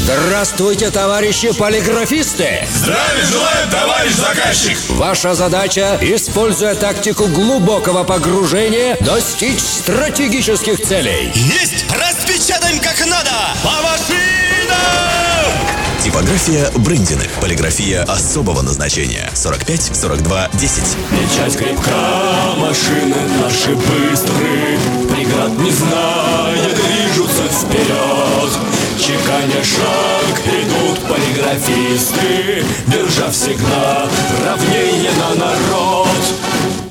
Здравствуйте, товарищи полиграфисты! Здравия желаю, товарищ заказчик! Ваша задача, используя тактику глубокого погружения, достичь стратегических целей. Есть! Распечатаем как надо! По машинам! Типография Брындиных. Полиграфия особого назначения. 45 42 10. Печать крепка, машины наши быстрые, преград не зная, движутся вперед. Чеканя шаг, идут полиграфисты, держа всегда равнение на народ.